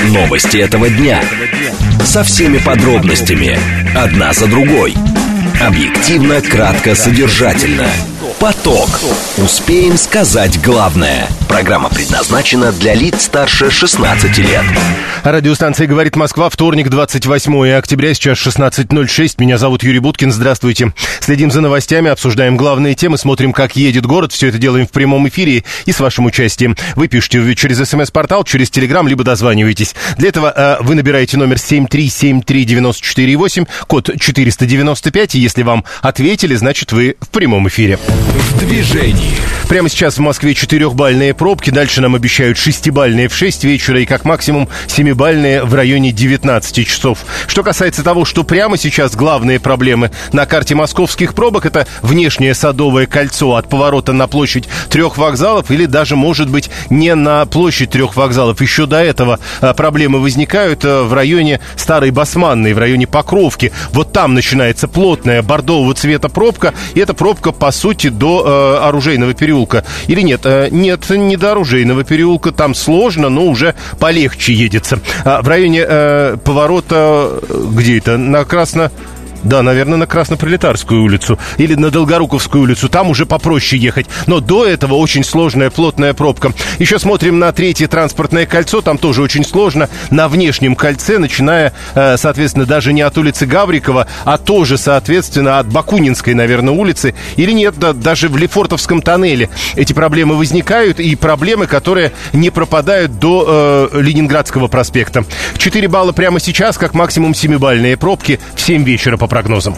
Новости этого дня. Со всеми подробностями. Одна за другой. Объективно, кратко, содержательно. Поток. Успеем сказать главное. Программа предназначена для лиц старше 16 лет. Радиостанция «Говорит Москва», вторник, 28 октября, сейчас 16:06. Меня зовут Юрий Буткин, здравствуйте. Следим за новостями, обсуждаем главные темы, смотрим, как едет город. Все это делаем в прямом эфире и с вашим участием. Вы пишете через СМС-портал, через Телеграм, либо дозваниваетесь. Для этого вы набираете номер 7373948, код 495, и если вам ответили, значит, вы в прямом эфире. В движении. Прямо сейчас в Москве 4-бальные пробки, дальше нам обещают 6-бальные в 6 вечера и как максимум 7-бальные в районе 19 часов. Что касается того, что прямо сейчас главные проблемы на карте московских пробок, это внешнее Садовое кольцо от поворота на площадь 3 вокзалов или даже, может быть, не на площадь 3 вокзалов. Еще до этого проблемы возникают в районе Старой Басманной, в районе Покровки. Вот там начинается плотная бордового цвета пробка, и эта пробка, по сути, до Оружейного переулка. Или нет? Нет, не до Оружейного переулка. Там сложно, но уже полегче едется. В районе поворота, где это? Да, наверное, на Краснопролетарскую улицу или на Долгоруковскую улицу. Там уже попроще ехать. Но до этого очень сложная, плотная пробка. Еще смотрим на 3-е транспортное кольцо. Там тоже очень сложно. На внешнем кольце, начиная, соответственно, даже не от улицы Гаврикова, а тоже, соответственно, от Бакунинской, наверное, улицы. Или нет, да, даже в Лефортовском тоннеле эти проблемы возникают. И проблемы, которые не пропадают до Ленинградского проспекта. 4 балла прямо сейчас, как максимум 7-бальные пробки в 7 вечера по прогнозам.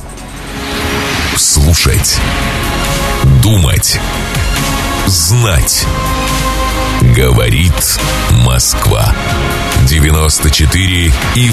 Слушать, думать, знать. Говорит Москва. 94,8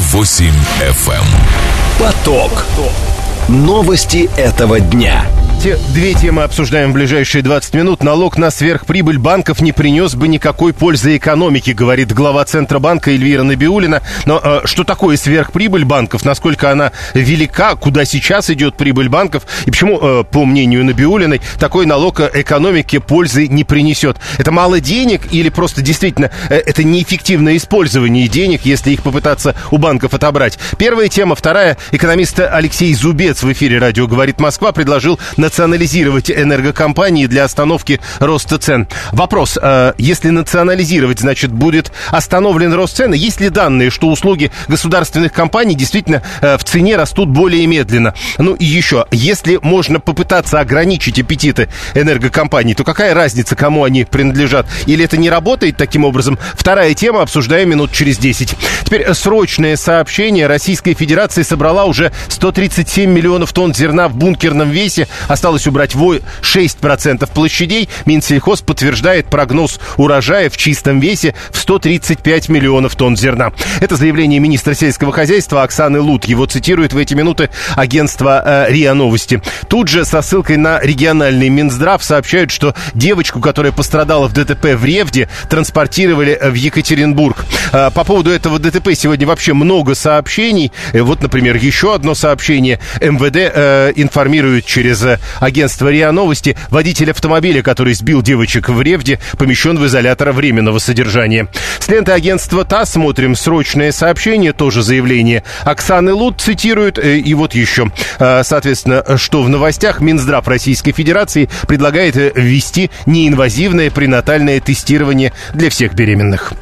FM. Поток. Новости этого дня. Две темы обсуждаем в ближайшие 20 минут. Налог на сверхприбыль банков не принес бы никакой пользы экономике, говорит глава Центробанка Эльвира Набиуллина. Но что такое сверхприбыль банков? Насколько она велика? Куда сейчас идет прибыль банков? И почему, по мнению Набиуллиной, такой налог экономике пользы не принесет? Это мало денег или просто действительно это неэффективное использование денег, если их попытаться у банков отобрать? Первая тема. Вторая. Экономист Алексей Зубец в эфире радио «Говорит Москва» предложил национализировать энергокомпании для остановки роста цен. Вопрос, если национализировать, значит, будет остановлен рост цен? Есть ли данные, что услуги государственных компаний действительно в цене растут более медленно? Ну и еще, если можно попытаться ограничить аппетиты энергокомпаний, то какая разница, кому они принадлежат? Или это не работает таким образом? Вторая тема, обсуждаем минут через 10. Теперь срочное сообщение. Российская Федерация собрала уже 137 миллионов тонн зерна в бункерном весе. Осталось убрать 6% площадей. Минсельхоз подтверждает прогноз урожая в чистом весе в 135 миллионов тонн зерна. Это заявление министра сельского хозяйства Оксаны Лут. Его цитирует в эти минуты агентство РИА Новости. Тут же со ссылкой на региональный Минздрав сообщают, что девочку, которая пострадала в ДТП в Ревде, транспортировали в Екатеринбург. По поводу этого ДТП сегодня вообще много сообщений. Вот, например, еще одно сообщение. МВД информирует через агентство РИА Новости: водитель автомобиля, который сбил девочек в Ревде, помещен в изолятор временного содержания. С ленты агентства ТАСС смотрим срочное сообщение, тоже заявление Оксаны Лут цитируют. И вот еще, соответственно, что в новостях: Минздрав Российской Федерации предлагает ввести неинвазивное пренатальное тестирование для всех беременных.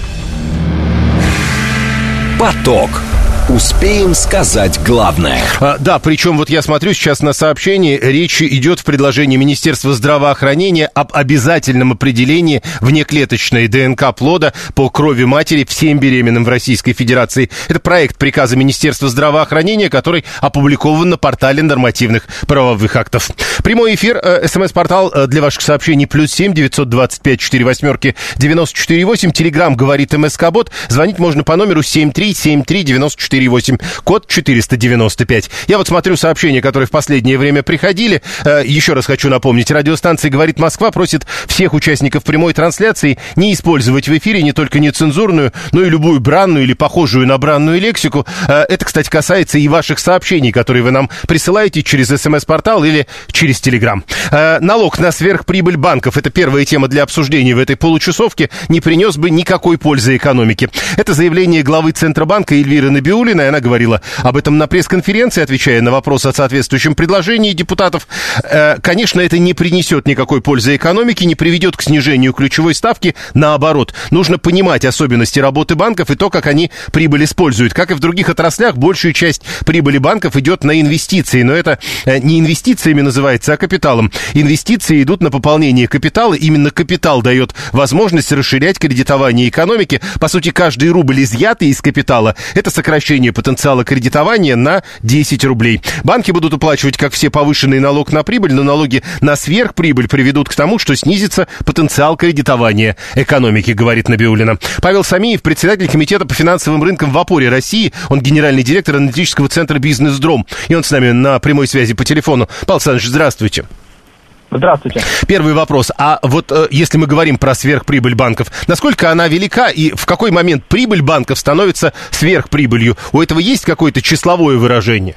Поток. Успеем сказать главное. Да, причем вот я смотрю сейчас на сообщение. Речь идет в предложении Министерства здравоохранения об обязательном определении внеклеточной ДНК плода по крови матери всем беременным в Российской Федерации. Это проект приказа Министерства здравоохранения, который опубликован на портале нормативных правовых актов. Прямой эфир, СМС-портал для ваших сообщений +7 925 48 94 8. Телеграм говорит МСК-бот. Звонить можно по номеру 7373 94 5533-94-8, код 495. Я вот смотрю сообщения, которые в последнее время приходили. Еще раз хочу напомнить, радиостанция «Говорит Москва» просит всех участников прямой трансляции не использовать в эфире не только нецензурную, но и любую бранную или похожую на бранную лексику. Это, кстати, касается и ваших сообщений, которые вы нам присылаете через СМС-портал или через Телеграм. Налог на сверхприбыль банков — это первая тема для обсуждения в этой получасовке, не принес бы никакой пользы экономике. Это заявление главы Центробанка Эльвиры Набиуллиной. Она говорила об этом на пресс-конференции, отвечая на вопрос о соответствующем предложении депутатов. Конечно, это не принесет никакой пользы экономике, не приведет к снижению ключевой ставки. Наоборот, нужно понимать особенности работы банков и то, как они прибыль используют. Как и в других отраслях, большую часть прибыли банков идет на инвестиции. Но это не инвестициями называется, а капиталом. Инвестиции идут на пополнение капитала. Именно капитал дает возможность расширять кредитование экономики. По сути, каждый рубль, изъятый из капитала, это сокращение потенциала кредитования на 10 рублей. Банки будут уплачивать, как все, повышенный налог на прибыль, но налоги на сверхприбыль приведут к тому, что снизится потенциал кредитования экономики, говорит Набиуллина. Павел Самиев, председатель комитета по финансовым рынкам в опоре России, он генеральный директор аналитического центра «Бизнес-Дром». И он с нами на прямой связи по телефону. Павел Александрович, здравствуйте. Здравствуйте. Первый вопрос. А вот если мы говорим про сверхприбыль банков, насколько она велика и в какой момент прибыль банков становится сверхприбылью? У этого есть какое-то числовое выражение?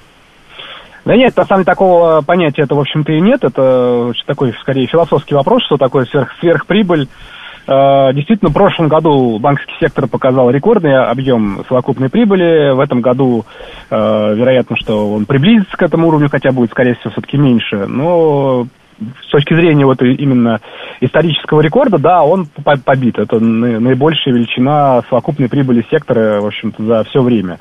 Да нет, на самом деле такого понятия это, в общем-то, и нет. Это такой, скорее, философский вопрос, что такое сверхприбыль. Действительно, в прошлом году банковский сектор показал рекордный объем совокупной прибыли. В этом году, вероятно, что он приблизится к этому уровню, хотя будет, скорее всего, все-таки меньше. Но с точки зрения вот именно исторического рекорда, да, он побит. Это наибольшая величина совокупной прибыли сектора, в общем-то, за все время.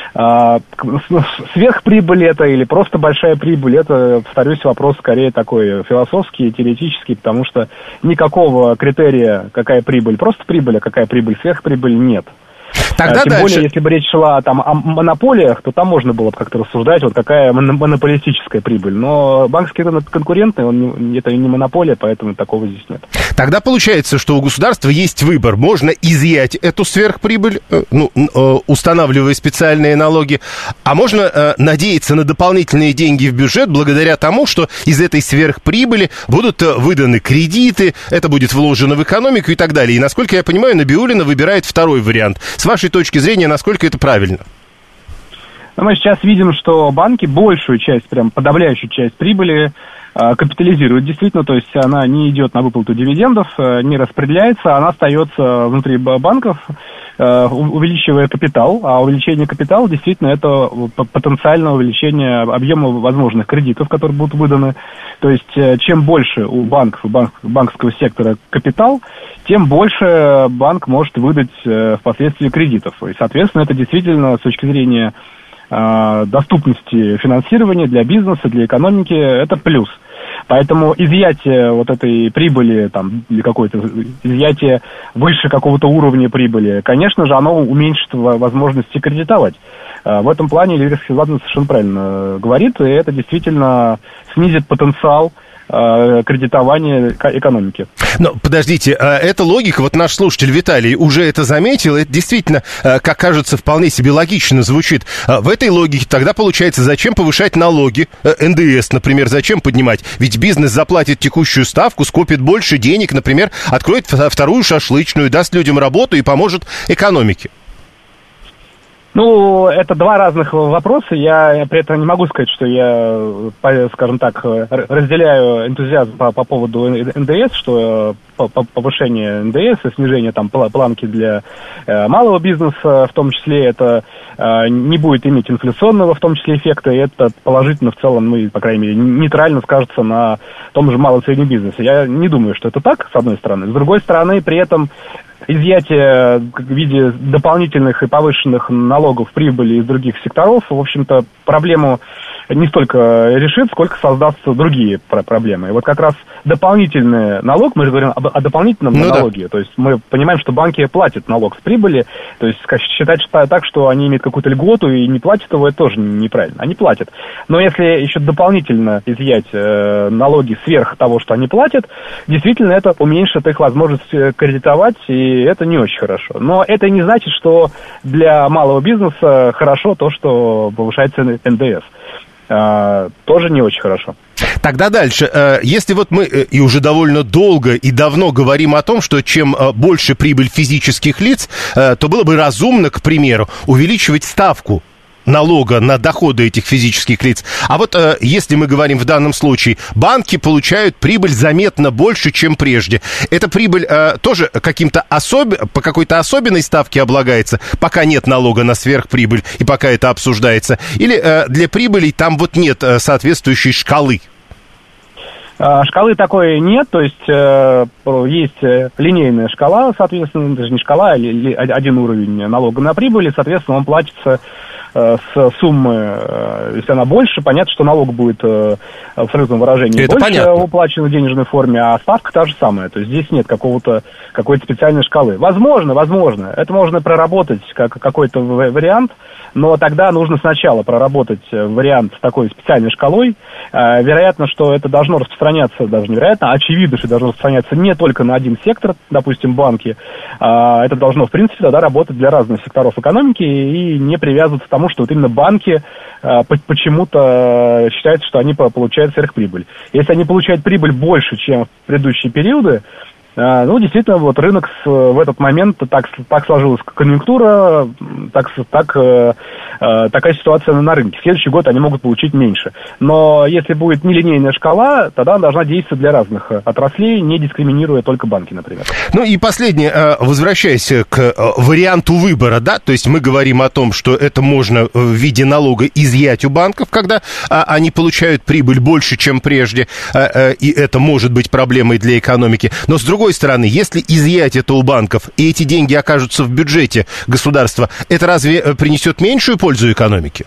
Сверхприбыль это или просто большая прибыль, это, повторюсь, вопрос скорее такой философский, теоретический, потому что никакого критерия, какая прибыль, просто прибыль, а какая прибыль, сверхприбыль, нет. Тогда Тем дальше. более, если бы речь шла там о монополиях, то там можно было бы как-то рассуждать, вот какая монополистическая прибыль. Но банковский рынок конкурентный, это не монополия, поэтому такого здесь нет. Тогда получается, что у государства есть выбор. Можно изъять эту сверхприбыль, устанавливая специальные налоги, а можно надеяться на дополнительные деньги в бюджет благодаря тому, что из этой сверхприбыли будут выданы кредиты, это будет вложено в экономику и так далее. И, насколько я понимаю, Набиуллина выбирает второй вариант. С вашей точки зрения, насколько это правильно? Мы сейчас видим, что банки большую часть, прям подавляющую часть прибыли капитализируют действительно, то есть она не идет на выплату дивидендов, не распределяется, она остается внутри банков, увеличивая капитал, а увеличение капитала действительно это потенциальное увеличение объема возможных кредитов, которые будут выданы. То есть чем больше у банков, банковского сектора капитал, тем больше банк может выдать впоследствии кредитов. И, соответственно, это действительно с точки зрения доступности финансирования для бизнеса, для экономики, это плюс. Поэтому изъятие вот этой прибыли, там, или какое-то изъятие выше какого-то уровня прибыли, конечно же, оно уменьшит возможности кредитовать. В этом плане Эльвира Всеволодовна совершенно правильно говорит, и это действительно снизит потенциал кредитования экономики. Но подождите, эта логика, вот наш слушатель Виталий уже это заметил, это действительно, как кажется, вполне себе логично звучит. В этой логике тогда получается, зачем повышать налоги, НДС, например, зачем поднимать? Ведь бизнес заплатит текущую ставку, скопит больше денег, например, откроет вторую шашлычную, даст людям работу и поможет экономике. Ну, это два разных вопроса. Я при этом не могу сказать, что я, скажем так, разделяю энтузиазм по поводу НДС, что повышение НДС и снижение там планки для малого бизнеса, в том числе, это не будет иметь инфляционного, в том числе, эффекта, и это положительно в целом, ну, и, по крайней мере, нейтрально скажется на том же малом и среднем бизнесе. Я не думаю, что это так, с одной стороны. С другой стороны, при этом изъятие в виде дополнительных и повышенных налогов прибыли из других секторов, в общем-то, проблему не столько решит, сколько создаст другие проблемы. И вот как раз дополнительный налог, мы же говорим о дополнительном налоге, да. То есть мы понимаем, что банки платят налог с прибыли, то есть считать так, что они имеют какую-то льготу и не платят его, это тоже неправильно. Они платят. Но если еще дополнительно изъять налоги сверх того, что они платят, действительно это уменьшит их возможность кредитовать, и это не очень хорошо. Но это не значит, что для малого бизнеса хорошо то, что повышается НДС. Тоже не очень хорошо. Тогда дальше. Если вот мы и уже довольно долго и давно говорим о том, что чем больше прибыль физических лиц, то было бы разумно, к примеру, увеличивать ставку налога на доходы этих физических лиц. А вот если мы говорим в данном случае, банки получают прибыль заметно больше, чем прежде. Эта прибыль тоже по какой-то особенной ставке облагается, пока нет налога на сверхприбыль и пока это обсуждается? Или для прибылей там вот нет соответствующей шкалы? Шкалы такой нет, то есть есть линейная шкала, соответственно, даже не шкала, а один уровень налога на прибыль, и, соответственно, он платится с суммы, если она больше, понятно, что налог будет в абсолютном выражении это больше уплачен в денежной форме, а ставка та же самая. То есть здесь нет какой-то специальной шкалы. Возможно, это можно проработать как какой-то вариант, но тогда нужно сначала проработать вариант с такой специальной шкалой. Вероятно, что это должно распространяться, даже невероятно, очевидно, что должно распространяться не только на один сектор, допустим, банки. Это должно, в принципе, тогда работать для разных секторов экономики и не привязываться к тому, что вот именно банки почему-то считают, что они получают сверхприбыль. Если они получают прибыль больше, чем в предыдущие периоды, действительно, вот рынок в этот момент так сложилась конъюнктура, такая ситуация на рынке. В следующий год они могут получить меньше. Но если будет нелинейная шкала, тогда она должна действовать для разных отраслей, не дискриминируя только банки, например. Ну и последнее, возвращаясь к варианту выбора, да, то есть мы говорим о том, что это можно в виде налога изъять у банков, когда они получают прибыль больше, чем прежде, и это может быть проблемой для экономики. Но с другой стороны, если изъять это у банков, и эти деньги окажутся в бюджете государства, это разве принесет меньшую пользу экономике?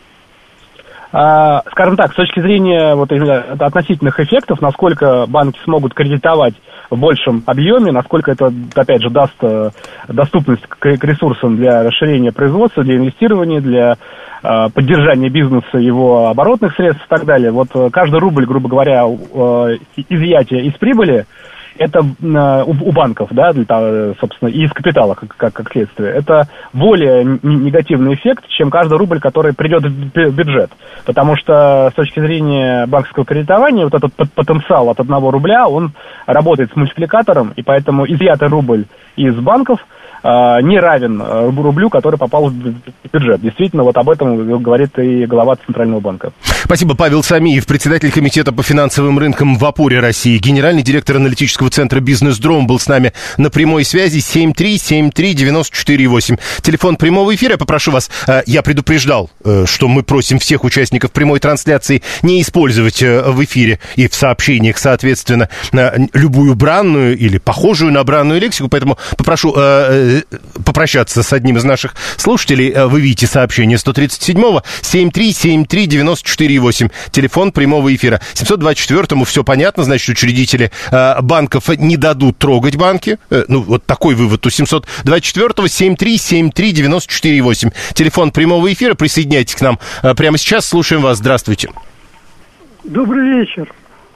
Скажем так, с точки зрения относительных эффектов, насколько банки смогут кредитовать в большем объеме, насколько это, опять же, даст доступность к ресурсам для расширения производства, для инвестирования, для поддержания бизнеса, его оборотных средств и так далее. Вот каждый рубль, грубо говоря, изъятия из прибыли, это у банков, да, собственно, и из капитала, как следствие. Это более негативный эффект, чем каждый рубль, который придет в бюджет. Потому что с точки зрения банковского кредитования, вот этот потенциал от 1 рубля, он работает с мультипликатором, и поэтому изъятый рубль из банков не равен рублю, который попал в бюджет. Действительно, вот об этом говорит и глава Центрального банка. Спасибо. Павел Самиев, председатель комитета по финансовым рынкам в опоре России, генеральный директор аналитического центра «Бизнес-Дром» был с нами на прямой связи. 7373948. Телефон прямого эфира. Я попрошу вас, я предупреждал, что мы просим всех участников прямой трансляции не использовать в эфире и в сообщениях, соответственно, любую бранную или похожую на бранную лексику, поэтому попрошу попрощаться с одним из наших слушателей. Вы видите сообщение 137-го 7373948. Телефон прямого эфира. 724-му все понятно, значит, учредители банков не дадут трогать банки. Вот такой вывод у 724-го 7373948. Телефон прямого эфира. Присоединяйтесь к нам прямо сейчас. Слушаем вас. Здравствуйте. Добрый вечер.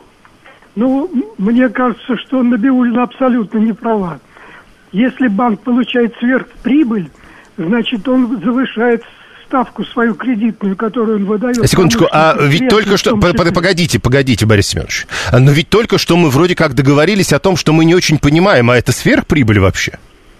Мне кажется, что Набиуллина абсолютно не права. Если банк получает сверхприбыль, значит, он завышает ставку свою кредитную, которую он выдает. Секундочку, ведь только что... Погодите, Борис Семенович. Но ведь только что мы вроде как договорились о том, что мы не очень понимаем, а это сверхприбыль вообще?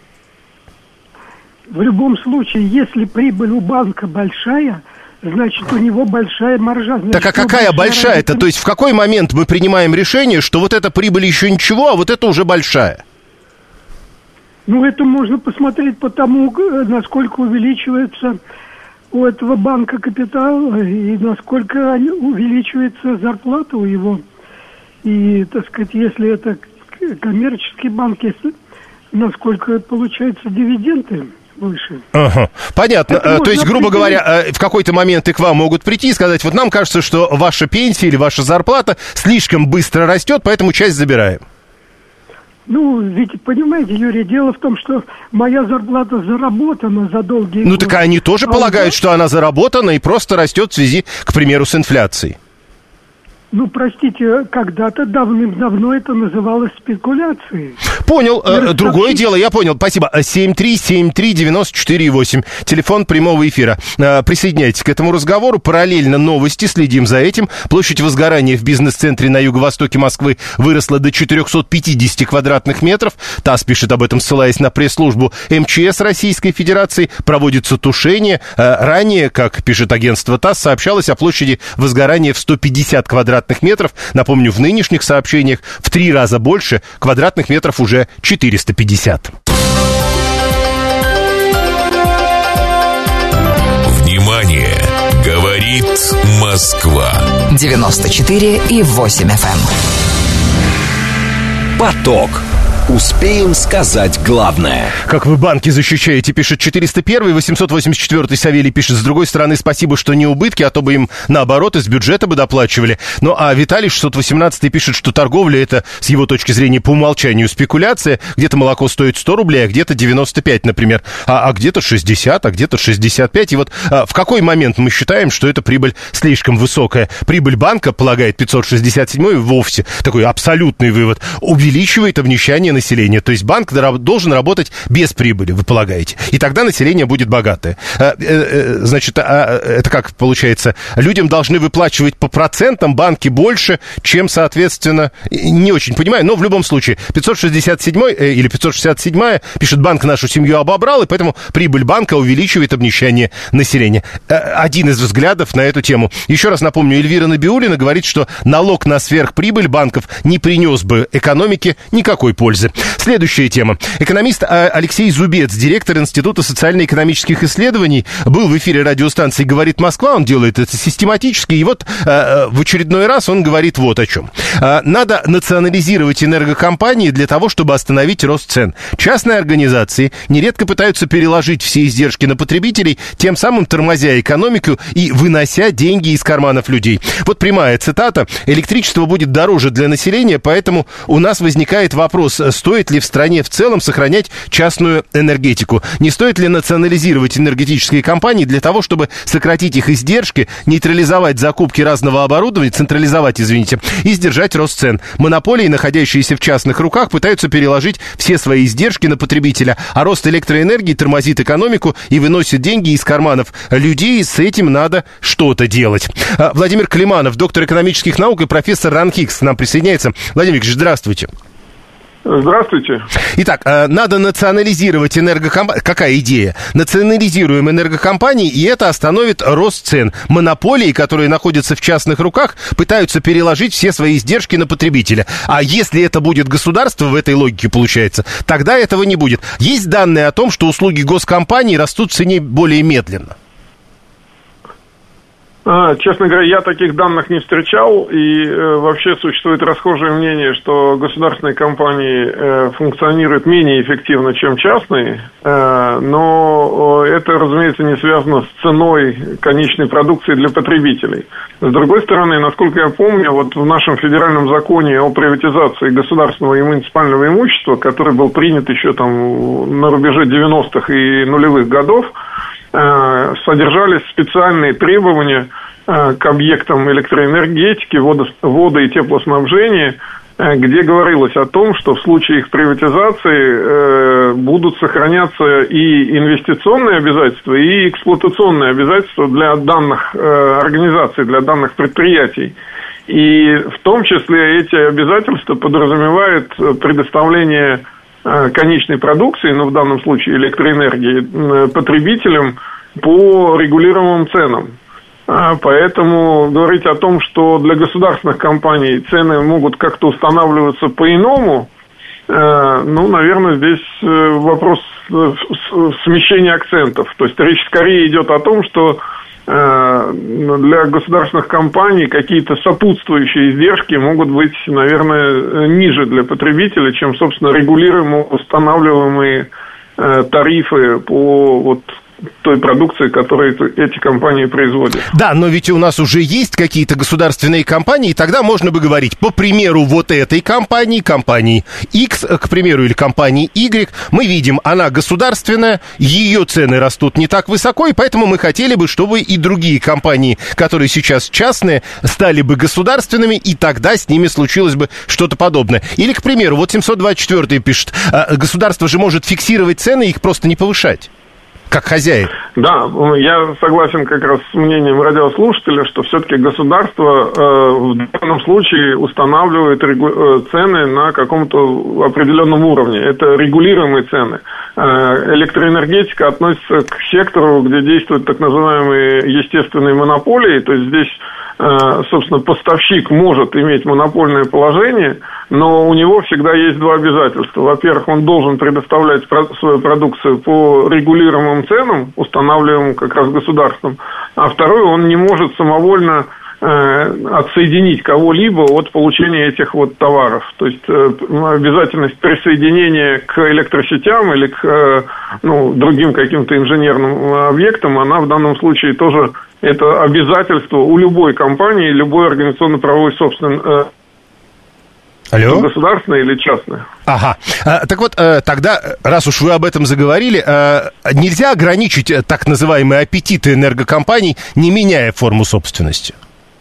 В любом случае, если прибыль у банка большая, значит, у него большая маржа. Значит, так а какая большая-то? То есть в какой момент мы принимаем решение, что вот эта прибыль еще ничего, а вот это уже большая? Это можно посмотреть по тому, насколько увеличивается у этого банка капитал и насколько увеличивается зарплата у его. И, так сказать, если это коммерческий банк, насколько получаются дивиденды выше. Ага. Понятно. То есть, грубо говоря, в какой-то момент и к вам могут прийти и сказать, вот нам кажется, что ваша пенсия или ваша зарплата слишком быстро растет, поэтому часть забираем. Ну, ведь, понимаете, Юрий, дело в том, что моя зарплата заработана за долгие годы. Ну, так они тоже полагают, что она заработана и просто растет в связи, к примеру, с инфляцией. Ну, простите, когда-то давным-давно это называлось спекуляцией. Понял. Другое дело, я понял. Спасибо. 7373948. Телефон прямого эфира. Присоединяйтесь к этому разговору. Параллельно новости. Следим за этим. Площадь возгорания в бизнес-центре на юго-востоке Москвы выросла до 450 квадратных метров. ТАСС пишет об этом, ссылаясь на пресс-службу МЧС Российской Федерации. Проводится тушение. Ранее, как пишет агентство ТАСС, сообщалось о площади возгорания в 150 квадратных метров. Напомню, в нынешних сообщениях в 3 раза больше, квадратных метров уже 450. Внимание! Говорит Москва. 94,8 FM. Поток. Успеем сказать главное. Как вы банки защищаете, пишет 401, 884 Савелий пишет, с другой стороны, спасибо, что не убытки, а то бы им, наоборот, из бюджета бы доплачивали. Ну, а Виталий 618 пишет, что торговля — это, с его точки зрения, по умолчанию спекуляция. Где-то молоко стоит 100 рублей, а где-то 95, например, а где-то 60, а где-то 65. И вот в какой момент мы считаем, что эта прибыль слишком высокая? Прибыль банка, полагает 567 вовсе, такой абсолютный вывод, увеличивает обнищание населения. То есть банк должен работать без прибыли, вы полагаете. И тогда население будет богатое. Значит, это как получается? Людям должны выплачивать по процентам банки больше, чем, соответственно, не очень понимаю, но в любом случае 567 или 567 пишет, банк нашу семью обобрал, и поэтому прибыль банка увеличивает обнищание населения. Один из взглядов на эту тему. Еще раз напомню, Эльвира Набиуллина говорит, что налог на сверхприбыль банков не принес бы экономике никакой пользы. Следующая тема. Экономист Алексей Зубец, директор Института социально-экономических исследований, был в эфире радиостанции «Говорит Москва». Он делает это систематически. И вот в очередной раз он говорит вот о чем. Надо национализировать энергокомпании для того, чтобы остановить рост цен. Частные организации нередко пытаются переложить все издержки на потребителей, тем самым тормозя экономику и вынося деньги из карманов людей. Вот прямая цитата. Электричество будет дороже для населения, поэтому у нас возникает вопрос, стоит ли в стране в целом сохранять частную энергетику? Не стоит ли национализировать энергетические компании для того, чтобы сократить их издержки, нейтрализовать закупки разного оборудования, централизовать, извините, и сдержать рост цен? Монополии, находящиеся в частных руках, пытаются переложить все свои издержки на потребителя, а рост электроэнергии тормозит экономику и выносит деньги из карманов людей. С этим надо что-то делать. Владимир Климанов, доктор экономических наук и профессор РАНХИКС, к нам присоединяется. Владимир Ильич, здравствуйте. Здравствуйте. Итак, надо национализировать энергокомпании. Какая идея? Национализируем энергокомпании, и это остановит рост цен. Монополии, которые находятся в частных руках, пытаются переложить все свои издержки на потребителя. А если это будет государство, в этой логике получается, тогда этого не будет. Есть данные о том, что услуги госкомпаний растут в цене более медленно? Честно говоря, я таких данных не встречал, и вообще существует расхожее мнение, что государственные компании функционируют менее эффективно, чем частные, но это, разумеется, не связано с ценой конечной продукции для потребителей. С другой стороны, насколько я помню, вот в нашем федеральном законе о приватизации государственного и муниципального имущества, который был принят еще там на рубеже 90-х и нулевых годов, содержались специальные требования к объектам электроэнергетики, водо- и теплоснабжения, где говорилось о том, что в случае их приватизации будут сохраняться и инвестиционные обязательства, и эксплуатационные обязательства для данных организаций, для данных предприятий. И в том числе эти обязательства подразумевают предоставление конечной продукции, ну в данном случае электроэнергии, потребителям по регулируемым ценам. Поэтому говорить о том, что для государственных компаний цены могут как-то устанавливаться по-иному, ну, наверное, здесь вопрос смещения акцентов. То есть речь скорее идет о том, что для государственных компаний какие-то сопутствующие издержки могут быть, наверное, ниже для потребителя, чем, собственно, регулируемые, устанавливаемые тарифы по вот той продукции, которую эти компании производят. Да, но ведь у нас уже есть какие-то государственные компании, и тогда можно бы говорить, по примеру вот этой компании, компании X, к примеру, или компании Y, мы видим, она государственная, ее цены растут не так высоко, и поэтому мы хотели бы, чтобы и другие компании, которые сейчас частные, стали бы государственными, и тогда с ними случилось бы что-то подобное. Или, к примеру, вот 724 пишет, государство же может фиксировать цены и их просто не повышать. Как хозяин. Да, я согласен как раз с мнением радиослушателя, что все-таки государство в данном случае устанавливает цены на каком-то определенном уровне. Это регулируемые цены. Электроэнергетика относится к сектору, где действуют так называемые естественные монополии, то есть здесь, собственно, поставщик может иметь монопольное положение, но у него всегда есть два обязательства. Во-первых, он должен предоставлять свою продукцию по регулируемым ценам, устанавливаемым как раз государством, а второе, он не может самовольно отсоединить кого-либо от получения этих вот товаров. То есть обязательность присоединения к электросетям или к другим каким-то инженерным объектам, она в данном случае тоже это обязательство у любой компании, любой организационно-правовой собственности. Алло? Государственная или частная? Ага. Так вот, тогда, раз уж вы об этом заговорили, нельзя ограничить так называемые аппетиты энергокомпаний, не меняя форму собственности?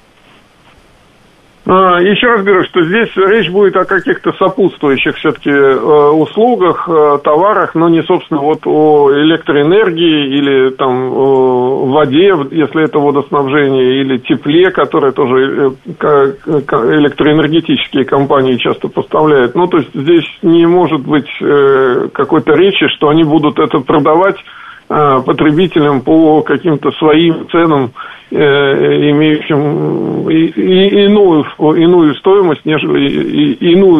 Еще раз говорю, что здесь речь будет о каких-то сопутствующих все-таки услугах, товарах, но не, собственно, вот о электроэнергии или там воде, если это водоснабжение, или тепле, которое тоже электроэнергетические компании часто поставляют. Ну, то есть здесь не может быть какой-то речи, что они будут это продавать потребителям по каким-то своим ценам, имеющим иную стоимость, нежели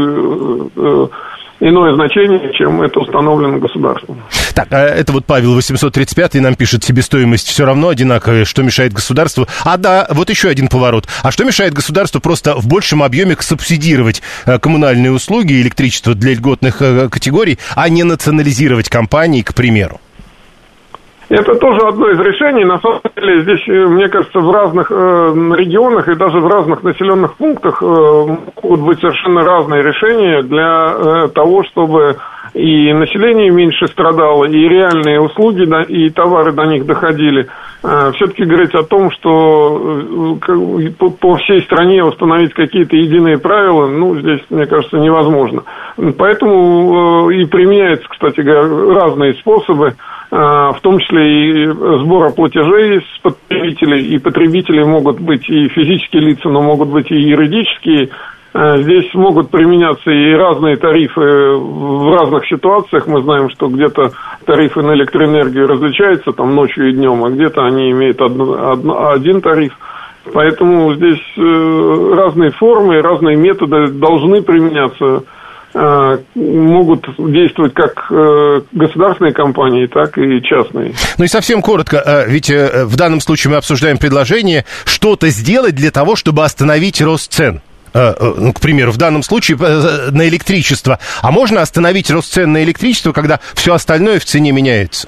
иное значение, чем это установлено государством. Так, это вот Павел 835 нам пишет, себестоимость все равно одинаковая, что мешает государству. А да, вот еще один поворот. А что мешает государству просто в большем объеме субсидировать коммунальные услуги и электричество для льготных категорий, а не национализировать компании, к примеру? Это тоже одно из решений. На самом деле, здесь, мне кажется, в разных регионах и даже в разных населенных пунктах могут быть совершенно разные решения для того, чтобы и население меньше страдало, и реальные услуги и товары до них доходили. Все-таки говорить о том, что по всей стране установить какие-то единые правила, здесь, мне кажется, невозможно. Поэтому и применяются, кстати говоря, разные способы, в том числе и сбора платежей с потребителей. И потребители могут быть и физические лица, но могут быть и юридические. Здесь могут применяться и разные тарифы в разных ситуациях. Мы знаем, что где-то тарифы на электроэнергию различаются там ночью и днем, а где-то они имеют один тариф. Поэтому здесь разные формы, разные методы должны применяться. Могут действовать как государственные компании, так и частные. Ну и совсем коротко, ведь в данном случае мы обсуждаем предложение что-то сделать для того, чтобы остановить рост цен. К примеру, в данном случае на электричество. А можно остановить рост цен на электричество, когда все остальное в цене меняется?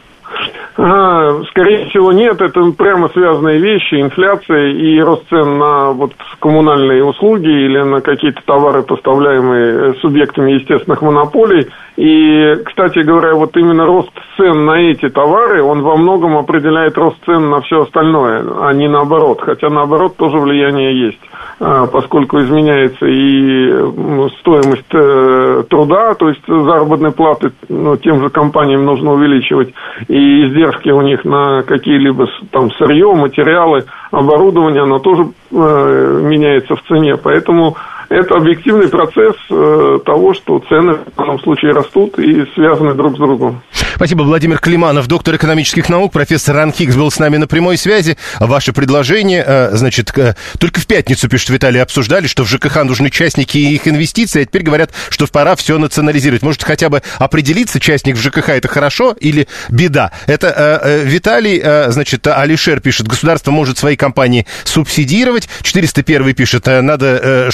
Скорее всего, нет. Это прямо связанные вещи. Инфляция и рост цен на коммунальные услуги или на какие-то товары, поставляемые субъектами естественных монополий. И, кстати говоря, вот именно рост цен на эти товары, он во многом определяет рост цен на все остальное, а не наоборот. Хотя наоборот тоже влияние есть, поскольку изменяется и стоимость труда, то есть заработной платы тем же компаниям нужно увеличивать, и издержки у них на какие-либо там сырье, материалы, оборудование, оно тоже меняется в цене. Поэтому это объективный процесс того, что цены в данном случае растут и связаны друг с другом. Спасибо. Владимир Климанов, доктор экономических наук, профессор РАНХИКС был с нами на прямой связи. Ваше предложение, значит, только в пятницу, пишет Виталий, обсуждали, что в ЖКХ нужны частники и их инвестиции, а теперь говорят, что пора все национализировать. Может, хотя бы определиться, частник в ЖКХ это хорошо или беда? Это Виталий, значит, Алишер пишет, государство может свои компании субсидировать. 401 пишет, надо, чтобы хотя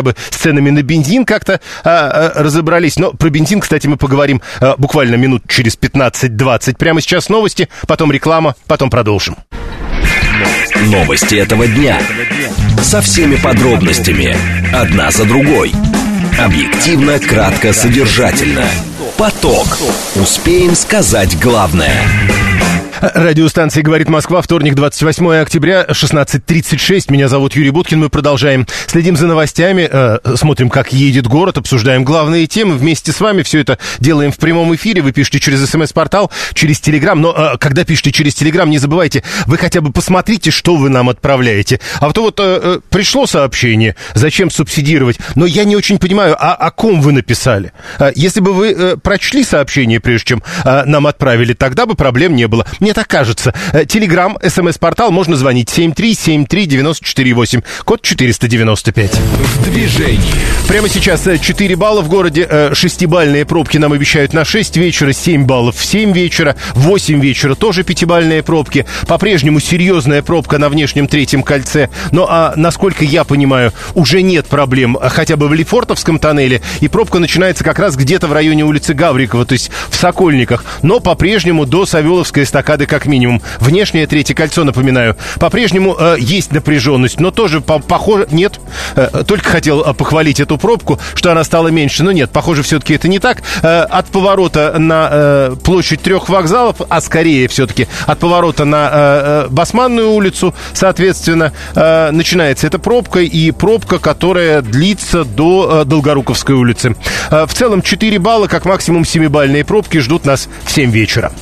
хотя бы с ценами на бензин как-то разобрались. Но про бензин, кстати, мы поговорим буквально минут через 15-20. Прямо сейчас новости, потом реклама, потом продолжим. Новости этого дня. Со всеми подробностями. Одна за другой. Объективно, кратко, содержательно. Поток. Успеем сказать главное. Радиостанция «Говорит Москва», вторник, 28 октября, 16:36. Меня зовут Юрий Буткин. Мы продолжаем. Следим за новостями, смотрим, как едет город, обсуждаем главные темы. Вместе с вами все это делаем в прямом эфире. Вы пишете через СМС-портал, через Телеграм. Но когда пишете через Телеграм, не забывайте, вы хотя бы посмотрите, что вы нам отправляете. А то вот пришло сообщение, зачем субсидировать. Но я не очень понимаю, о ком вы написали. Если бы вы прочли сообщение, прежде чем нам отправили, тогда бы проблем не было. Мне так кажется. Телеграм, СМС-портал, можно звонить 7373948, код 495. В движении. Прямо сейчас 4 балла в городе, 6-бальные пробки нам обещают на 6 вечера, 7 баллов в 7 вечера, 8 вечера тоже 5-бальные пробки. По-прежнему серьезная пробка на внешнем третьем кольце. Но, насколько я понимаю, уже нет проблем хотя бы в Лефортовском тоннеле, и пробка начинается как раз где-то в районе улицы Гаврикова, то есть в Сокольниках. Но по-прежнему до Савеловской эстакады как минимум. Внешнее третье кольцо, напоминаю, по-прежнему есть напряженность, но тоже похоже... Нет, только хотел похвалить эту пробку, что она стала меньше, но нет, похоже, все-таки это не так. От поворота на площадь 3 вокзалов, а скорее все-таки от поворота на Басманную улицу, соответственно, начинается эта пробка, и пробка, которая длится до Долгоруковской улицы. В целом 4 балла, как максимум 7-бальные пробки ждут нас в 7 вечера.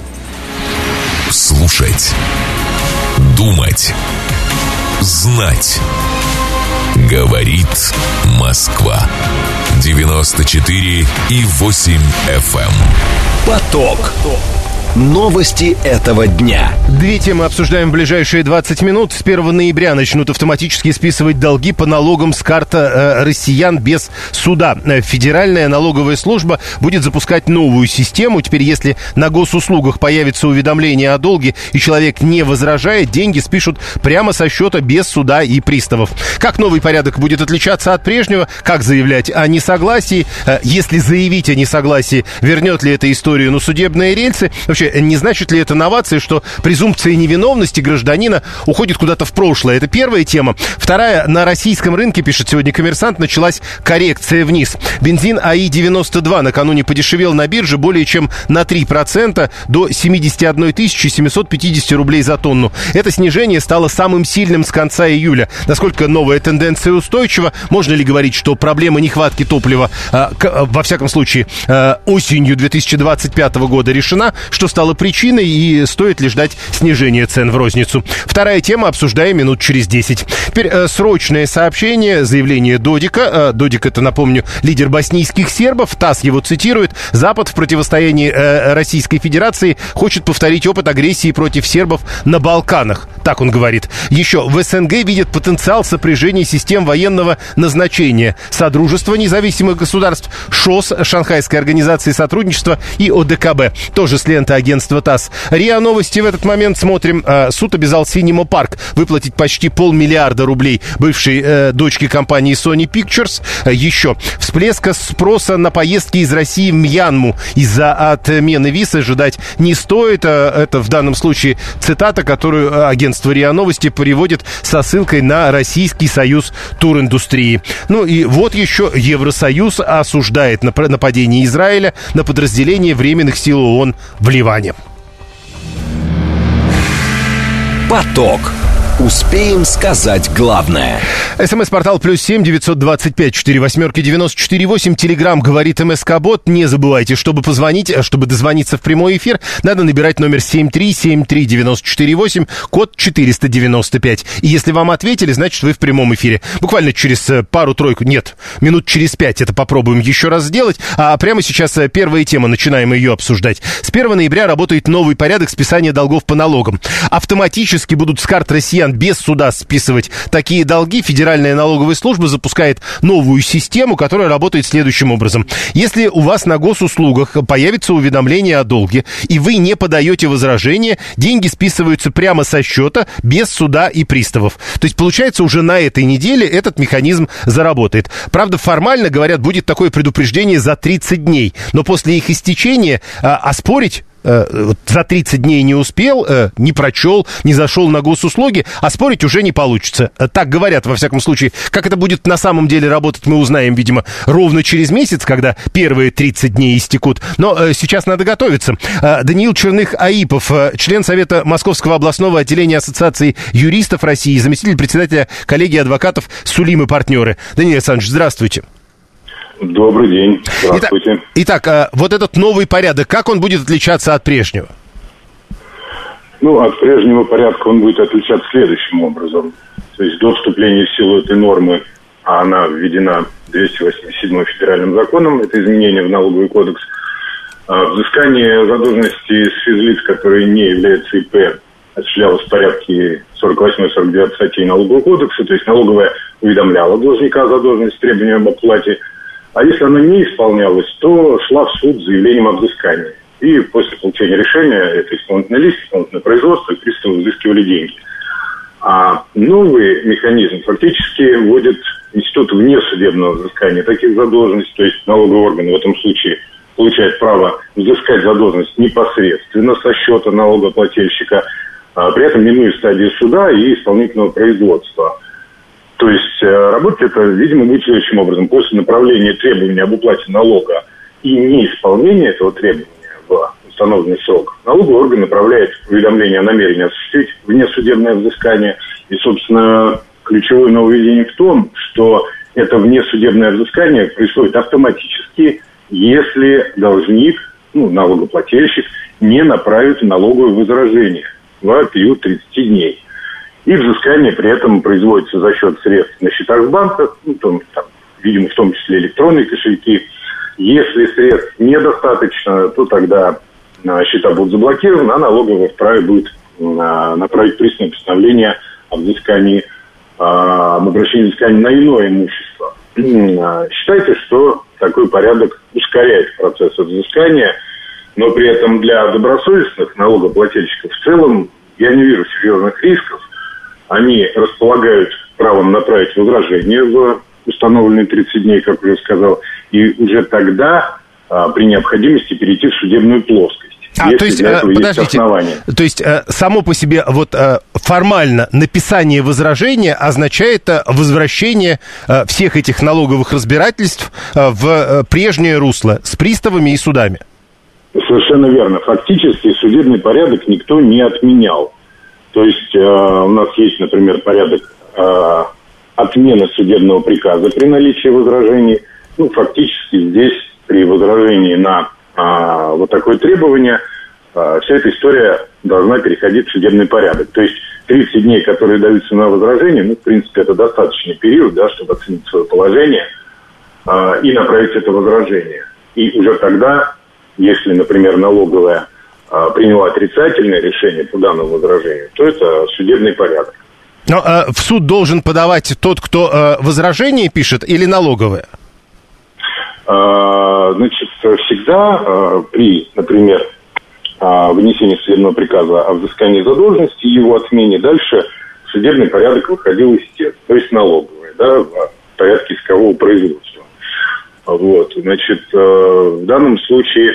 Слушать, думать, знать. Говорит Москва. 94,8 FM. Поток. Новости этого дня. 2 темы обсуждаем в ближайшие 20 минут. С 1 ноября начнут автоматически списывать долги по налогам с карты россиян без суда. Федеральная налоговая служба будет запускать новую систему. Теперь, если на госуслугах появится уведомление о долге и человек не возражает, деньги спишут прямо со счета без суда и приставов. Как новый порядок будет отличаться от прежнего? Как заявлять о несогласии? Если заявить о несогласии, вернет ли это историю на судебные рельсы? Вообще, не значит ли это новация, что презумпция невиновности гражданина уходит куда-то в прошлое? Это первая тема. Вторая. На российском рынке, пишет сегодня «Коммерсант», началась коррекция вниз. Бензин АИ-92 накануне подешевел на бирже более чем на 3%, до 71 750 рублей за тонну. Это снижение стало самым сильным с конца июля. Насколько новая тенденция устойчива? Можно ли говорить, что проблема нехватки топлива, во всяком случае, осенью 2025 года решена? Что стало причиной, и стоит ли ждать снижения цен в розницу? Вторая тема, обсуждаем минут через 10. Теперь срочное сообщение, заявление Додика. Додик — это, напомню, лидер боснийских сербов. ТАСС его цитирует. Запад в противостоянии Российской Федерации хочет повторить опыт агрессии против сербов на Балканах. Так он говорит. Еще в СНГ видят потенциал сопряжения систем военного назначения. Содружество независимых государств, ШОС, Шанхайской организации сотрудничества, и ОДКБ. Тоже с ленты агентства ТАСС. РИА Новости в этот момент смотрим. Суд обязал Cinema Park выплатить почти 500 миллиона рублей бывшей дочке компании Sony Pictures. Еще всплеска спроса на поездки из России в Мьянму из-за отмены виз ожидать не стоит. Это в данном случае цитата, которую агентство РИА Новости переводит со ссылкой на Российский союз туриндустрии. Ну и вот еще Евросоюз осуждает нападение Израиля на подразделение временных сил ООН в Ливане. Поток. Успеем сказать главное. СМС-портал +7 925 48 94 8. Телеграм «Говорит МСК-бот». Не забывайте, чтобы позвонить, чтобы дозвониться в прямой эфир, надо набирать номер 7373948, код 495. И если вам ответили, значит, вы в прямом эфире. Буквально через пару-тройку, нет, минут через 5 это попробуем еще раз сделать. А прямо сейчас первая тема, начинаем ее обсуждать. С 1 ноября работает новый порядок списания долгов по налогам. Автоматически будут с карт россиян вариант без суда списывать такие долги. Федеральная налоговая служба запускает новую систему, которая работает следующим образом. Если у вас на госуслугах появится уведомление о долге, и вы не подаете возражения, деньги списываются прямо со счета, без суда и приставов. То есть, получается, уже на этой неделе этот механизм заработает. Правда, формально, говорят, будет такое предупреждение за 30 дней. Но после их истечения оспорить за 30 дней не успел, не прочел, не зашел на госуслуги, а спорить уже не получится. Так говорят, во всяком случае. Как это будет на самом деле работать, мы узнаем, видимо, ровно через месяц, когда первые 30 дней истекут. Но сейчас надо готовиться. Даниил Черных-Аипов, член Совета Московского областного отделения Ассоциации юристов России, заместитель председателя коллегии адвокатов «Сулим и партнеры». Даниил Александрович, здравствуйте. Добрый день. Здравствуйте. Итак, вот этот новый порядок, как он будет отличаться от прежнего? От прежнего порядка он будет отличаться следующим образом. То есть до вступления в силу этой нормы, а она введена 287 федеральным законом, это изменение в налоговый кодекс, взыскание задолженности с физлиц, которые не являются ИП, осуществлялось в порядке 48-49 статей налогового кодекса, то есть налоговая уведомляла должника о задолженности с требованием об оплате. А если она не исполнялась, то шла в суд с заявлением о взыскании. И после получения решения, это исполнительный лист, исполнительное производство, приставы взыскивали деньги. А новый механизм фактически вводит институт внесудебного взыскания таких задолженностей, то есть налоговый орган в этом случае получает право взыскать задолженность непосредственно со счета налогоплательщика, при этом минуя стадии суда и исполнительного производства. То есть работать это, видимо, будет следующим образом. После направления требования об уплате налога и неисполнения этого требования в установленный срок, налоговый орган направляет уведомление о намерении осуществить внесудебное взыскание. И, собственно, ключевое нововведение в том, что это внесудебное взыскание происходит автоматически, если должник, налогоплательщик, не направит налоговое возражение в период 30 дней. И взыскание при этом производится за счет средств на счетах в банках, видимо, в том числе электронные кошельки. Если средств недостаточно, то тогда счета будут заблокированы, а налоговая вправе будет направить приставное постановление о взыскании, об обращении взыскания на иное имущество. Считайте, что такой порядок ускоряет процесс взыскания, но при этом для добросовестных налогоплательщиков в целом я не вижу серьезных рисков. Они располагают правом направить возражение в установленные 30 дней, как я уже сказал, и уже тогда при необходимости перейти в судебную плоскость. То есть, подождите, то есть само по себе формально написание возражения означает возвращение всех этих налоговых разбирательств в прежнее русло с приставами и судами? Совершенно верно. Фактически судебный порядок никто не отменял. То есть у нас есть, например, порядок отмены судебного приказа при наличии возражений. Фактически здесь при возражении на вот такое требование вся эта история должна переходить в судебный порядок. То есть 30 дней, которые даются на возражение, в принципе, это достаточный период, чтобы оценить свое положение и направить это возражение. И уже тогда, если, например, налоговая приняла отрицательное решение по данному возражению, то это судебный порядок. Но в суд должен подавать тот, кто возражение пишет, или налоговая? Всегда при, например, вынесении судебного приказа о взыскании задолженности и его отмене, дальше судебный порядок выходил истец, то есть налоговая, в порядке искового производства. В данном случае,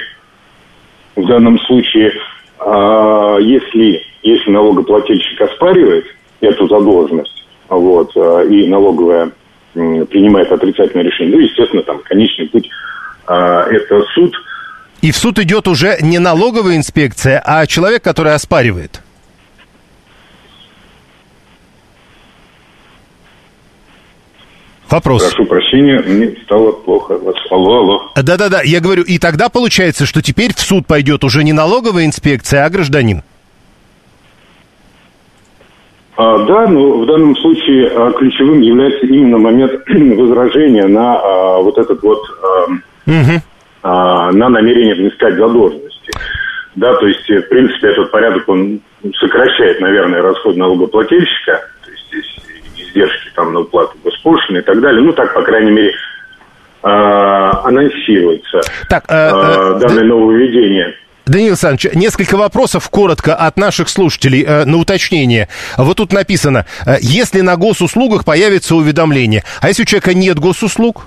если налогоплательщик оспаривает эту задолженность, и налоговая принимает отрицательное решение, естественно, конечный путь это суд. И в суд идет уже не налоговая инспекция, а человек, который оспаривает. Вопрос. Прошу прощения, мне стало плохо. Алло. Да-да-да, я говорю, и тогда получается, что теперь в суд пойдет уже не налоговая инспекция, а гражданин. Да, но в данном случае ключевым является именно момент возражения на на намерение взыскать задолженности. Да, то есть, в принципе, этот порядок, он сокращает, наверное, расход налогоплательщика, то есть здесь издержки там на уплату госпошлины и так далее. Ну, так, по крайней мере, анонсируется данное нововведение. Даниил Александрович, несколько вопросов коротко от наших слушателей на уточнение. Вот тут написано, если на госуслугах появится уведомление, а если у человека нет госуслуг?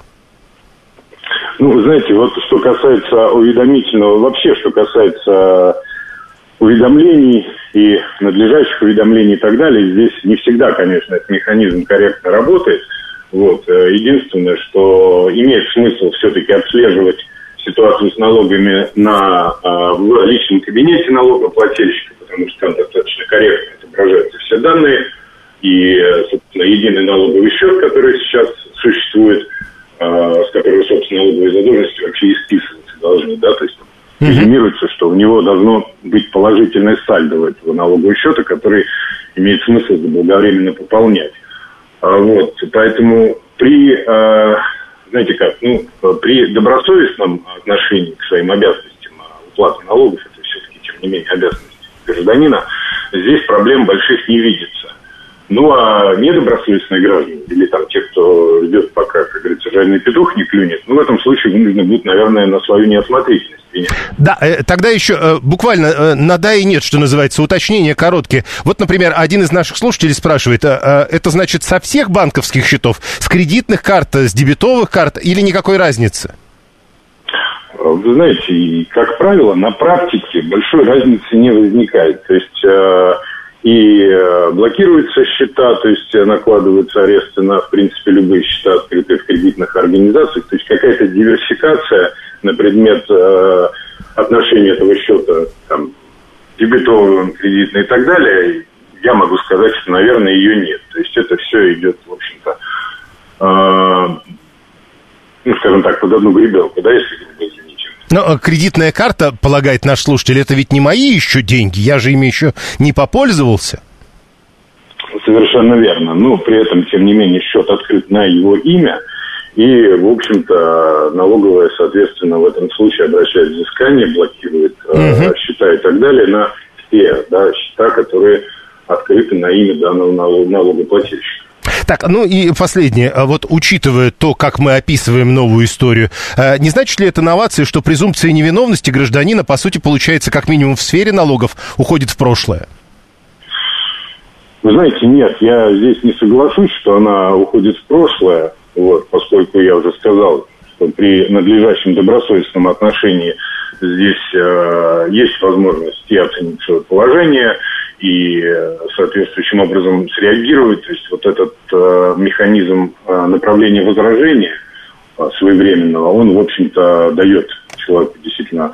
Ну, знаете, вот что касается уведомительного, вообще, что касается уведомлений и надлежащих уведомлений и так далее, здесь не всегда, конечно, этот механизм корректно работает. Вот. Единственное, что имеет смысл все-таки отслеживать ситуацию с налогами в личном кабинете налогоплательщика, потому что там достаточно корректно отображаются все данные, и, собственно, единый налоговый счет, который сейчас существует, с которого, собственно, налоговые задолженности вообще и списываться должны, да, то есть резюмируется, что у него должно быть положительное сальдо у этого налогового счета, который имеет смысл заблаговременно пополнять. Вот, поэтому знаете как, при добросовестном отношении к своим обязанностям уплаты налогов, это все-таки, тем не менее, обязанности гражданина, здесь проблем больших не видится. Ну, а недобросовестные граждане, или там те, кто ждет, пока, как говорится, жареный петух не клюнет, в этом случае нужно будет, наверное, на свою неосмотрительность. Да, тогда еще буквально на да и нет, что называется, уточнения короткие. Вот, например, один из наших слушателей спрашивает, это значит со всех банковских счетов, с кредитных карт, с дебетовых карт или никакой разницы? Вы знаете, как правило, на практике большой разницы не возникает. То есть и блокируются счета, то есть накладываются аресты на, в принципе, любые счета, открытые в кредитных организациях. То есть какая-то диверсификация на предмет отношения этого счета, там, дебетовый, кредитный и так далее, я могу сказать, что, наверное, ее нет. То есть это все идет, в общем-то, скажем так, под одну гребенку, да, если грубо извините. Но кредитная карта, полагает наш слушатель, это ведь не мои еще деньги, я же ими еще не попользовался. Совершенно верно. Но при этом, тем не менее, счет открыт на его имя. И, в общем-то, налоговая, соответственно, в этом случае обращает взыскание, блокирует счета и так далее на все счета, которые открыты на имя данного налогоплательщика. Так, ну и последнее. Вот учитывая то, как мы описываем новую историю, не значит ли это новация, что презумпция невиновности гражданина, по сути, получается, как минимум в сфере налогов, уходит в прошлое? Вы знаете, нет, я здесь не соглашусь, что она уходит в прошлое, поскольку я уже сказал, что при надлежащем добросовестном отношении здесь есть возможность и оценить свое положение, и соответствующим образом среагировать. То есть вот этот механизм направления возражения своевременного, он, в общем-то, дает человеку действительно,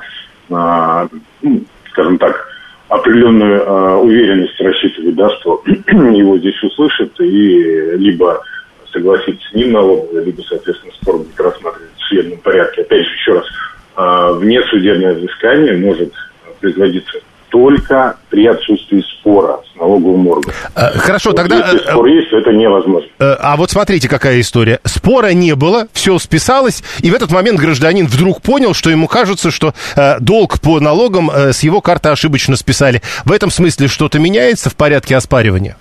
скажем так, определенную уверенность рассчитывать, что его здесь услышат и либо согласиться с ним налоговый, либо, соответственно, спор будет рассматриваться в судебном порядке. Опять же, еще раз, внесудебное взыскание может производиться только при отсутствии спора с налоговым органом. Хорошо, тогда... Если спор есть, то это невозможно. А вот смотрите, какая история. Спора не было, все списалось, и в этот момент гражданин вдруг понял, что ему кажется, что долг по налогам с его карты ошибочно списали. В этом смысле что-то меняется в порядке оспаривания?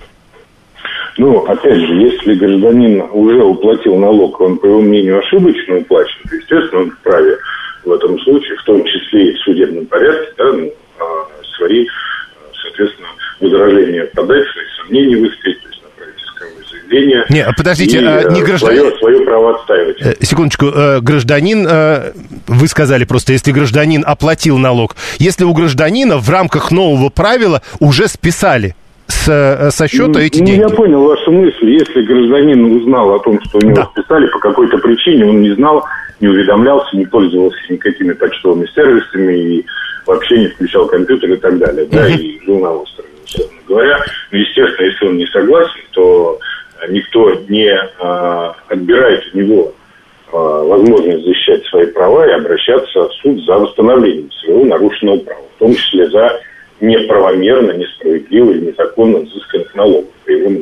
Опять же, если гражданин уже уплатил налог, он, по его мнению, ошибочно уплачен, то, естественно, он вправе в этом случае, в том числе и в судебном порядке, свои, соответственно, возражения подать, свои сомнения высказать, то есть направить исковое заявление. Не, подождите, не гражданин... Свое право отстаивать. Секундочку, гражданин, вы сказали просто, если гражданин оплатил налог, если у гражданина в рамках нового правила уже списали со счета эти деньги. Я понял вашу мысль. Если гражданин узнал о том, что у него списали по какой-то причине, он не знал, не уведомлялся, не пользовался никакими почтовыми сервисами и вообще не включал компьютер и так далее, и жил на острове, условно говоря. Естественно, если он не согласен, то никто не отбирает у него возможность защищать свои права и обращаться в суд за восстановлением своего нарушенного права, в том числе за неправомерно, несправедливо или незаконно взысканных налогов, по его мнению.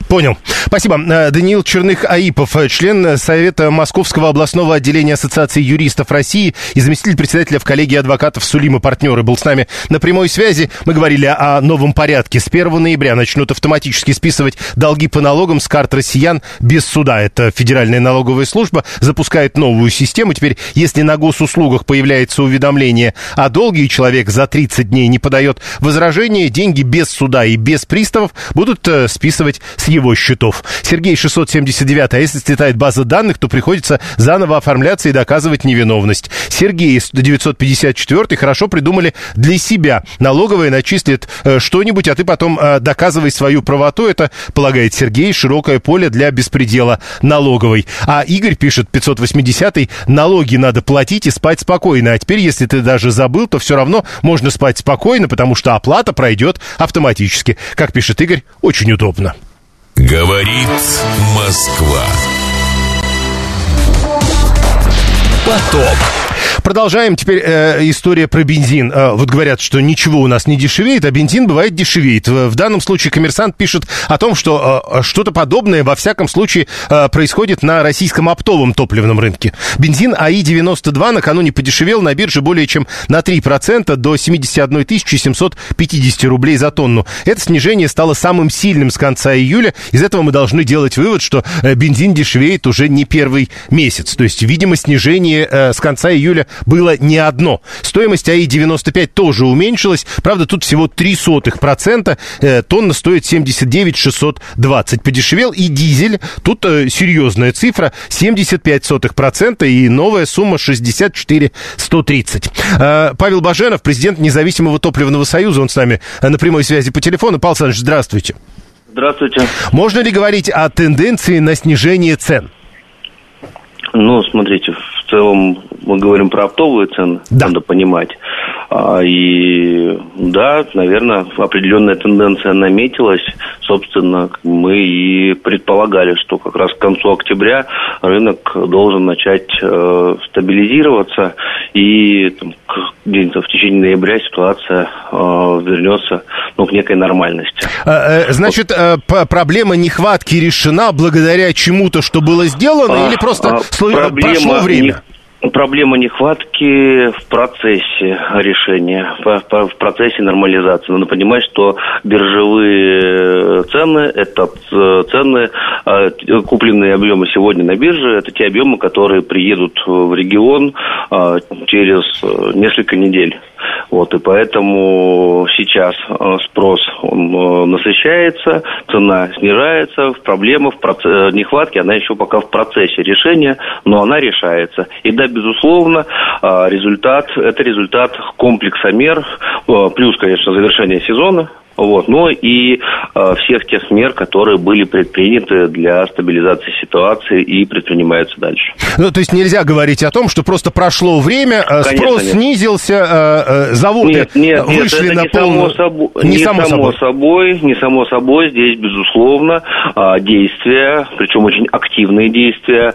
Понял. Спасибо. Даниил Черных-Аипов, член Совета Московского областного отделения Ассоциации юристов России и заместитель председателя в коллегии адвокатов Сулим и партнеры, был с нами на прямой связи. Мы говорили о новом порядке. С 1 ноября начнут автоматически списывать долги по налогам с карт россиян без суда. Это Федеральная налоговая служба запускает новую систему. Теперь, если на госуслугах появляется уведомление о долге, и человек за 30 дней не подает возражение, деньги без суда и без приставов будут списывать с его счетов. Сергей 679. А если слетает база данных, то приходится заново оформляться и доказывать невиновность. Сергей 954. Хорошо придумали для себя. Налоговая начислит что-нибудь, а ты потом доказывай свою правоту. Это, полагает Сергей, широкое поле для беспредела налоговой. А Игорь пишет, 580. Налоги надо платить и спать спокойно. А теперь, если ты даже забыл, то все равно можно спать спокойно, потому что оплата пройдет автоматически. Как пишет Игорь, очень удобно. Говорит Москва. Поток. Продолжаем. Теперь история про бензин. Вот говорят, что ничего у нас не дешевеет, а бензин бывает дешевеет. В данном случае «Коммерсант» пишет о том, что что-то подобное во всяком случае происходит на российском оптовом топливном рынке. Бензин АИ-92 накануне подешевел на бирже более чем на 3% до 71 750 рублей за тонну. Это снижение стало самым сильным с конца июля. Из этого мы должны делать вывод, что бензин дешевеет уже не первый месяц. То есть, видимо, снижение с конца июля было не одно. Стоимость АИ-95 тоже уменьшилась. Правда, тут всего 0,03%. Тонна стоит 79 620. Подешевел и дизель. Тут серьезная цифра. 0,75%. И новая сумма 64 130. Павел Баженов, президент Независимого топливного союза. Он с нами на прямой связи по телефону. Павел Александрович, здравствуйте. Здравствуйте. Можно ли говорить о тенденции на снижение цен? Ну, смотрите, в целом мы говорим про оптовые цены, да. Надо понимать. И да, наверное, определенная тенденция наметилась. Собственно, мы и предполагали, что как раз к концу октября рынок должен начать стабилизироваться. И где-то в течение ноября ситуация вернется к некой нормальности. Значит, проблема нехватки решена благодаря чему-то, что было сделано, или просто прошло время? Проблема нехватки в процессе решения, в процессе нормализации. Надо понимать, что биржевые цены – это цены, купленные объемы сегодня на бирже, это те объемы, которые приедут в регион через несколько недель. И поэтому сейчас спрос он насыщается, цена снижается, проблема в нехватке, она еще пока в процессе решения, но она решается. И да, безусловно, это результат комплекса мер, плюс, конечно, завершение сезона, но и всех тех мер, которые были предприняты для стабилизации ситуации и предпринимаются дальше. То есть нельзя говорить о том, что просто прошло время, конечно, спрос снизился, заводы вышли на полную... Не само собой. Здесь, безусловно, действия, причем очень активные действия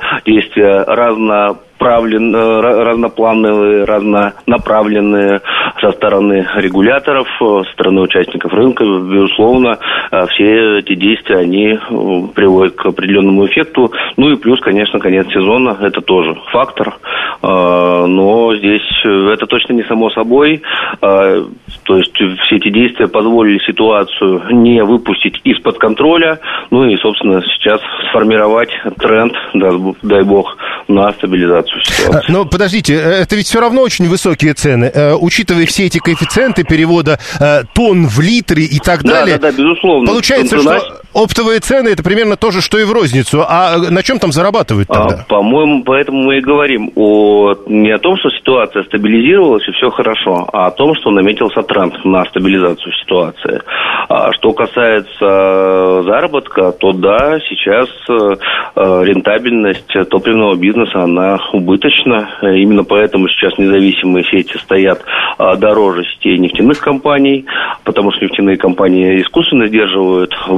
разноплановые, разнонаправленные со стороны регуляторов, со стороны участников рынка. Безусловно, все эти действия, они приводят к определенному эффекту. И плюс, конечно, конец сезона, это тоже фактор. Но здесь это точно не само собой. То есть все эти действия позволили ситуацию не выпустить из-под контроля. И, собственно, сейчас сформировать тренд, дай бог, на стабилизацию ситуации. Но подождите, это ведь все равно очень высокие цены. Учитывая все эти коэффициенты перевода тонн в литры и так далее. Да, безусловно. Получается, что оптовые цены это примерно то же, что и в розницу. А на чем там зарабатывают тогда? По-моему, поэтому мы и говорим не о том, что ситуация стабилизировалась и все хорошо, а о том, что наметился тренд на стабилизацию ситуации. Что касается заработка, то да, сейчас рентабельность топливного бизнеса, она убыточна. Именно поэтому сейчас независимые сети стоят дороже сетей нефтяных компаний, потому что нефтяные компании искусственно сдерживают в ущерб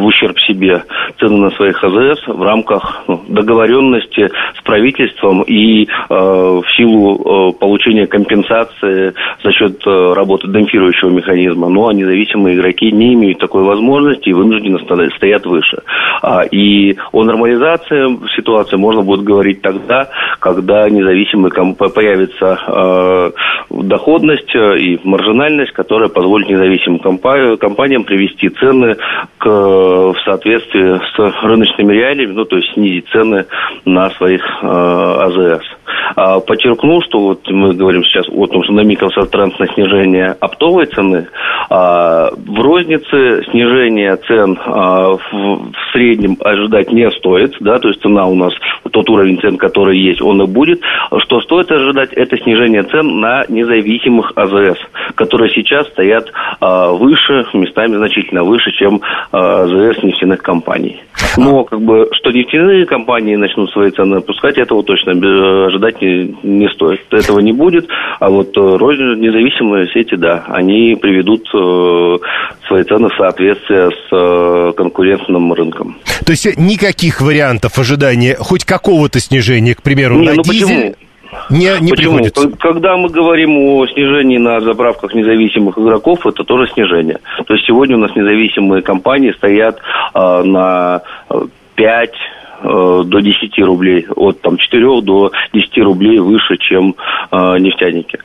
себе цены на своих АЗС в рамках договоренности с правительством и в силу получения компенсации за счет работы демпфирующего механизма. Но независимые игроки не имеют такой возможности и вынуждены стоять выше. И о нормализации ситуации можно будет говорить тогда, когда независимые появится доходность и маржинальность, которая позволит независимым компаниям привести цены в соответствии с рыночными реалиями, то есть снизить цены на своих АЗС. Подчеркну, что вот мы говорим сейчас о том, что намекался тренд на снижение оптовой цены. В рознице снижение цен в среднем ожидать не стоит, да, то есть цена у нас, тот уровень цен, который есть, он и будет. Что стоит ожидать, это снижение цен на независимых АЗС, которые сейчас стоят выше, местами значительно выше, чем АЗС нефтяных компаний. Но что нефтяные компании начнут свои цены опускать, этого точно ожидать не стоит. Этого не будет, а вот независимые сети, да, они приведут свои цены в соответствие с конкурентным рынком. То есть никаких вариантов ожидания хоть какого-то снижения, к примеру, на дизель? Не приходится. Когда мы говорим о снижении на заправках независимых игроков, это тоже снижение. То есть сегодня у нас независимые компании стоят на 5 до 10 рублей, от 4 до 10 рублей выше, чем нефтяники.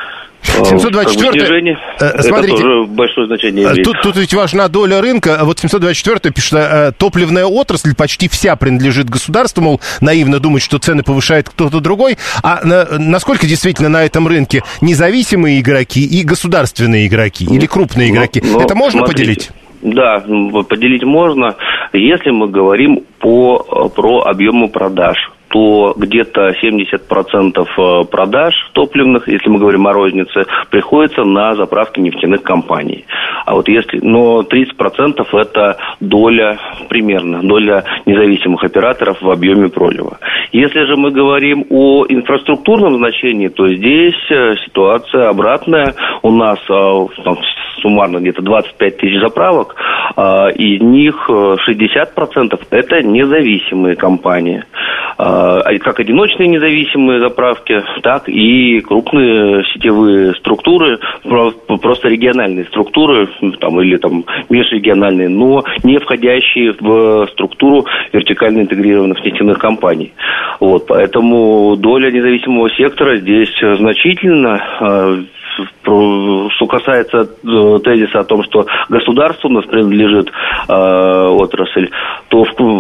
724, смотрите, это тоже большое значение имеет. Тут ведь важна доля рынка. Вот 724 пишет, топливная отрасль почти вся принадлежит государству, мол, наивно думать, что цены повышает кто-то другой. А насколько действительно на этом рынке независимые игроки и государственные игроки или крупные игроки? Это можно поделить? Да, поделить можно. Если мы говорим про объемы продаж, то где-то 70% продаж топливных, если мы говорим о рознице, приходится на заправки нефтяных компаний. Но 30% это доля независимых операторов в объеме пролива. Если же мы говорим о инфраструктурном значении, то здесь ситуация обратная. У нас суммарно где-то 25 тысяч заправок, из них 60% это независимые компании. Как одиночные независимые заправки, так и крупные сетевые структуры, просто региональные структуры или межрегиональные, но не входящие в структуру вертикально интегрированных нефтяных компаний. Поэтому доля независимого сектора здесь значительна. Что касается тезиса о том, что государству у нас принадлежит отрасль, то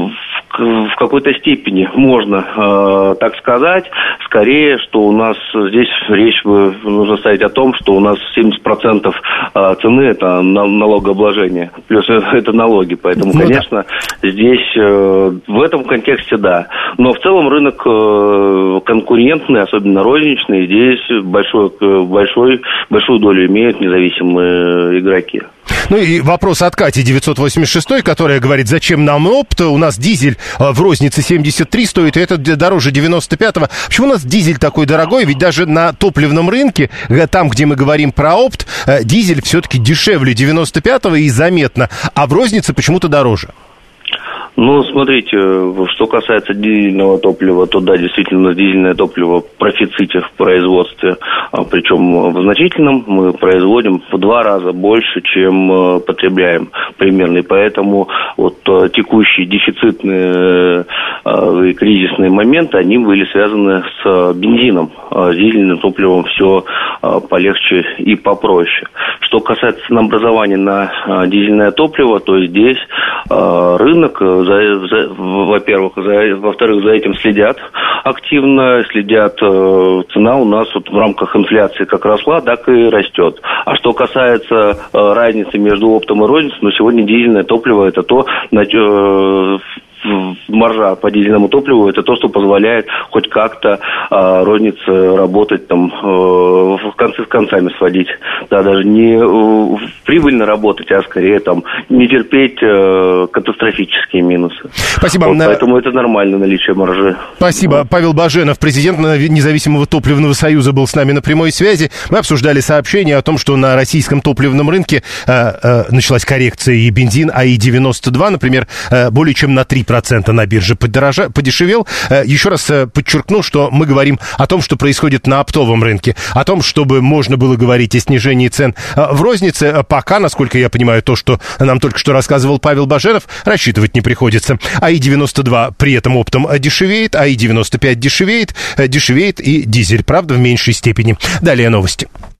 в какой-то степени можно так сказать. Скорее, что у нас здесь речь нужно ставить о том, что у нас 70% цены это налогообложение, плюс это налоги. Поэтому, конечно, здесь в этом контексте да. Но в целом рынок конкурентный, особенно розничный, здесь большую долю имеют независимые игроки. И вопрос от Кати 986, которая говорит, зачем нам опт? У нас дизель в рознице 73 стоит, и это дороже 95-го. Почему у нас дизель такой дорогой? Ведь даже на топливном рынке, там, где мы говорим про опт, дизель все-таки дешевле 95-го и заметно, а в рознице почему-то дороже. Смотрите, что касается дизельного топлива, то да, действительно, дизельное топливо в профиците в производстве, причем в значительном, мы производим в 2 раза больше, чем потребляем примерно, и поэтому текущие дефицитные и кризисные моменты, они были связаны с бензином, с дизельным топливом все полегче и попроще. Что касается ценообразования на дизельное топливо, то здесь рынок, во-первых, за этим следят активно, цена у нас в рамках инфляции как росла, так и растет. А что касается разницы между оптом и розницей, сегодня дизельное топливо это то, маржа по дизельному топливу, это то, что позволяет хоть как-то рознице работать, там, концы с концами сводить. Да, даже не прибыльно работать, а скорее там не терпеть катастрофические минусы. Спасибо. Вот, поэтому это нормально, наличие маржи. Спасибо. Павел Баженов, президент Независимого топливного союза, был с нами на прямой связи. Мы обсуждали сообщение о том, что на российском топливном рынке началась коррекция, и бензин АИ-92, например, более чем на 3% на бирже подешевел. Еще раз подчеркну, что мы говорим о том, что происходит на оптовом рынке, о том, чтобы можно было говорить о снижении цен в рознице. Пока, насколько я понимаю, то, что нам только что рассказывал Павел Баженов, рассчитывать не приходится. АИ-92 при этом оптом дешевеет, АИ-95 дешевеет и дизель, правда, в меньшей степени. Далее новости.